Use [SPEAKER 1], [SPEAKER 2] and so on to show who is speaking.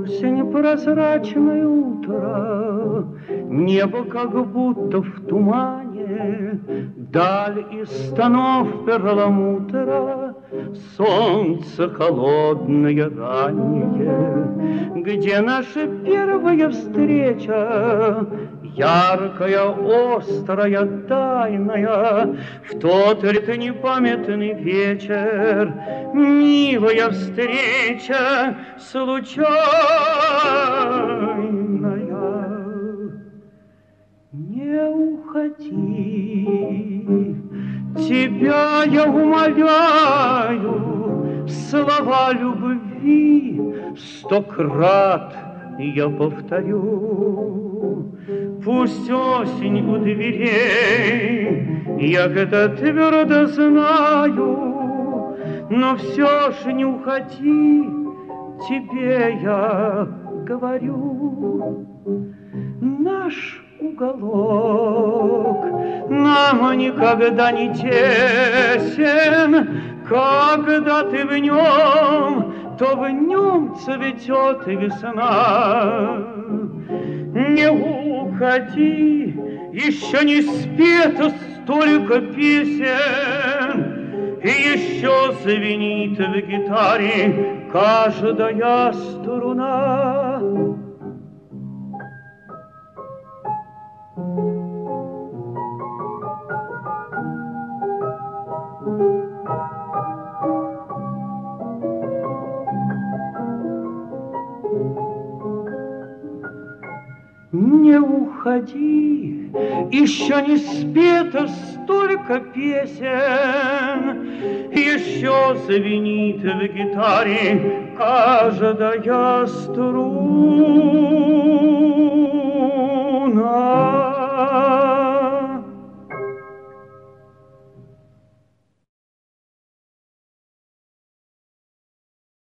[SPEAKER 1] Осень, прозрачное утро, небо как будто в тумане, даль из станов перламутра, солнце холодное раннее. Где наша первая встреча, яркая, острая, тайная, в тот ли непамятный вечер, милая встреча случайная. Не уходи, тебя я умоляю, слова любви 100 крат я повторю. Пусть осень у дверей, я это твердо знаю, но все ж не уходи, тебе я говорю. Наш уголок нам никогда не тесен, когда ты в нем, то в нем цветет весна. Не уходи, еще не спето столько песен, и еще звенит в гитаре каждая струна. Не уходи, еще не спето столько песен, еще звенит в гитаре каждая струна.